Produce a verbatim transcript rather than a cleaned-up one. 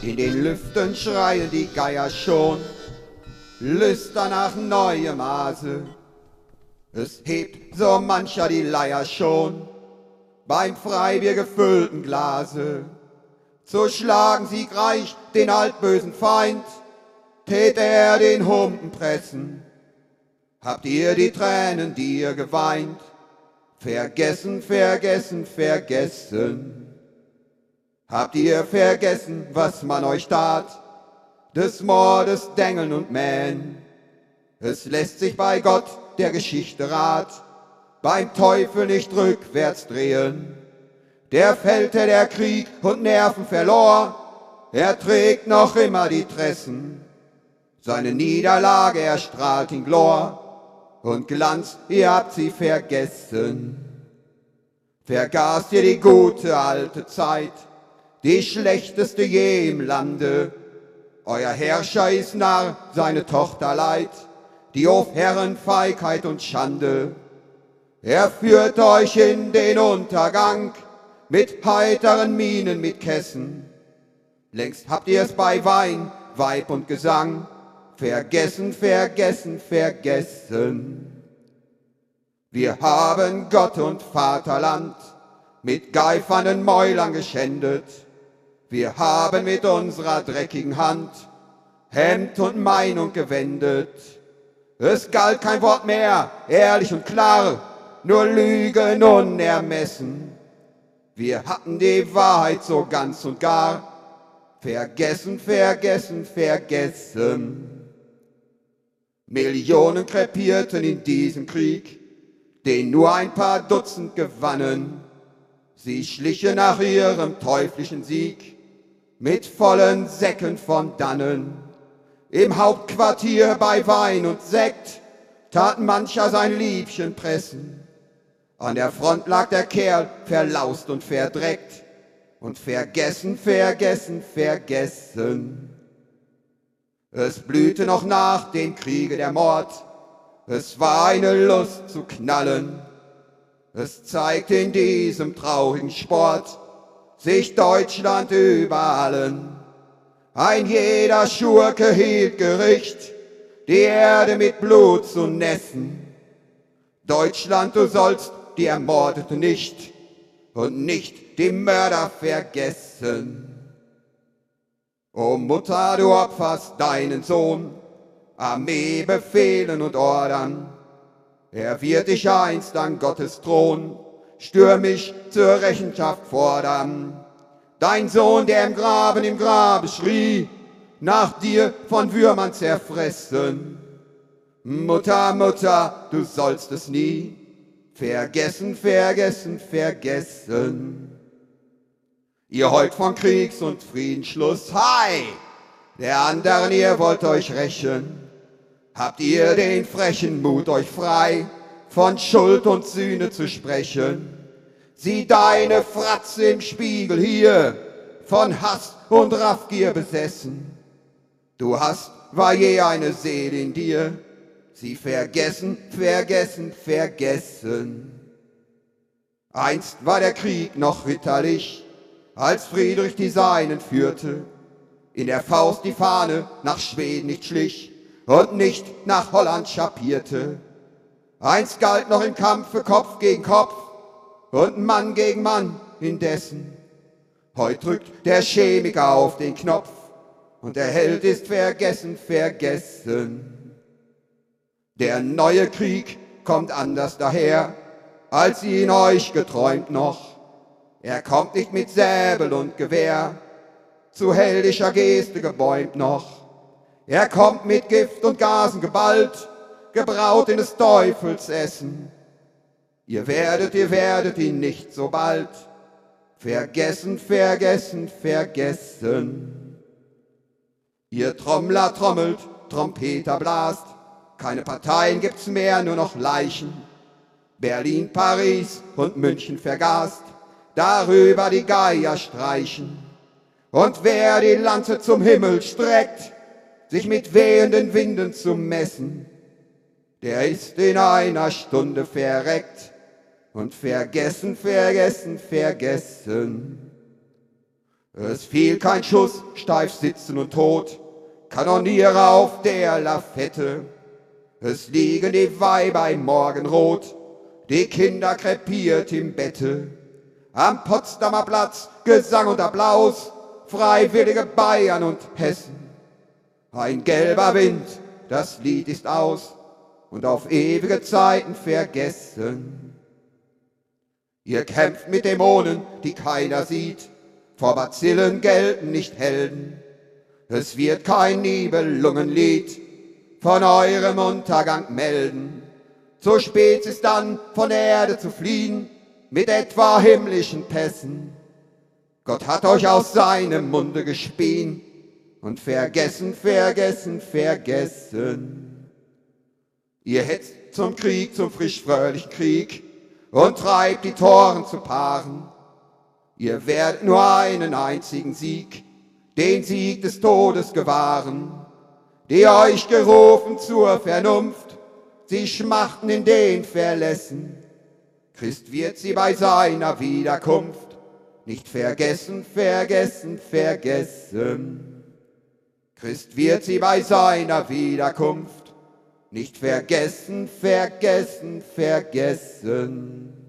In den Lüften schreien die Geier schon, lüstern nach neuem Maße. Es hebt so mancher die Leier schon, beim Freibier gefüllten Glase. So schlagen siegreich den altbösen Feind, tät er den Humpen pressen. Habt ihr die Tränen, die ihr geweint, vergessen, vergessen, vergessen? Habt ihr vergessen, was man euch tat, des Mordes Dengeln und Mähen? Es lässt sich bei Gott der Geschichte Rat, beim Teufel nicht rückwärts drehen. Der fällte der Krieg und Nerven verlor, er trägt noch immer die Tressen. Seine Niederlage erstrahlt in Glor und Glanz, ihr habt sie vergessen. Vergaßt ihr die gute alte Zeit, die schlechteste je im Lande? Euer Herrscher ist Narr, seine Tochter Leid, die Hofherren Feigheit und Schande. Er führt euch in den Untergang, mit heiteren Mienen, mit Kässen. Längst habt ihr's bei Wein, Weib und Gesang vergessen, vergessen, vergessen. Wir haben Gott und Vaterland mit geifernden Mäulern geschändet. Wir haben mit unserer dreckigen Hand Hemd und Meinung gewendet. Es galt kein Wort mehr, ehrlich und klar, nur Lügen unermessen. Wir hatten die Wahrheit so ganz und gar vergessen, vergessen, vergessen. Millionen krepierten in diesem Krieg, den nur ein paar Dutzend gewannen. Sie schlichen nach ihrem teuflischen Sieg mit vollen Säcken von Dannen. Im Hauptquartier bei Wein und Sekt tat mancher sein Liebchen pressen. An der Front lag der Kerl verlaust und verdreckt und vergessen, vergessen, vergessen. Es blühte noch nach dem Kriege der Mord, es war eine Lust zu knallen. Es zeigte in diesem traurigen Sport sich Deutschland über allen. Ein jeder Schurke hielt Gericht, die Erde mit Blut zu nässen. Deutschland, du sollst die Ermordeten nicht und nicht die Mörder vergessen. O Mutter, du opferst deinen Sohn, Armee befehlen und ordern. Er wird dich einst an Gottes Thron stürmisch zur Rechenschaft fordern. Dein Sohn, der im Graben im Grabe schrie, nach dir von Würmern zerfressen. Mutter, Mutter, du sollst es nie vergessen, vergessen, vergessen. Ihr heult von Kriegs- und Friedensschluss, hi! Der anderen, ihr wollt euch rächen. Habt ihr den frechen Mut, euch frei von Schuld und Sühne zu sprechen? Sieh deine Fratze im Spiegel hier, von Hass und Raffgier besessen. Du hast, war je eine Seele in dir, sie vergessen, vergessen, vergessen. Einst war der Krieg noch ritterlich, als Friedrich die Seinen führte, in der Faust die Fahne nach Schweden nicht schlich und nicht nach Holland schapierte. Einst galt noch im Kampfe Kopf gegen Kopf und Mann gegen Mann indessen. Heut drückt der Chemiker auf den Knopf und der Held ist vergessen, vergessen. Der neue Krieg kommt anders daher, als ihn euch geträumt noch. Er kommt nicht mit Säbel und Gewehr, zu heldischer Geste gebäumt noch. Er kommt mit Gift und Gasen geballt, gebraut in des Teufels Essen. Ihr werdet, ihr werdet ihn nicht so bald vergessen, vergessen, vergessen. Ihr Trommler trommelt, Trompeter blast, keine Parteien gibt's mehr, nur noch Leichen. Berlin, Paris und München vergast, darüber die Geier streichen. Und wer die Lanze zum Himmel streckt, sich mit wehenden Winden zu messen, der ist in einer Stunde verreckt und vergessen, vergessen, vergessen. Es fiel kein Schuss, steif sitzen und tot, Kanoniere auf der Lafette. Es liegen die Weiber im Morgenrot, die Kinder krepiert im Bette. Am Potsdamer Platz Gesang und Applaus, freiwillige Bayern und Hessen. Ein gelber Wind, das Lied ist aus und auf ewige Zeiten vergessen. Ihr kämpft mit Dämonen, die keiner sieht, vor Bazillen gelten nicht Helden. Es wird kein Nibelungenlied von eurem Untergang melden. Zu spät ist dann von der Erde zu fliehen, mit etwa himmlischen Pässen. Gott hat euch aus seinem Munde gespien und vergessen, vergessen, vergessen. Ihr hetzt zum Krieg, zum frisch-fröhlichen Krieg und treibt die Toren zu Paaren. Ihr werdet nur einen einzigen Sieg, den Sieg des Todes gewahren. Die euch gerufen zur Vernunft, sie schmachten in den Verlässen. Christ wird sie bei seiner Wiederkunft nicht vergessen, vergessen, vergessen. Christ wird sie bei seiner Wiederkunft nicht vergessen, vergessen, vergessen.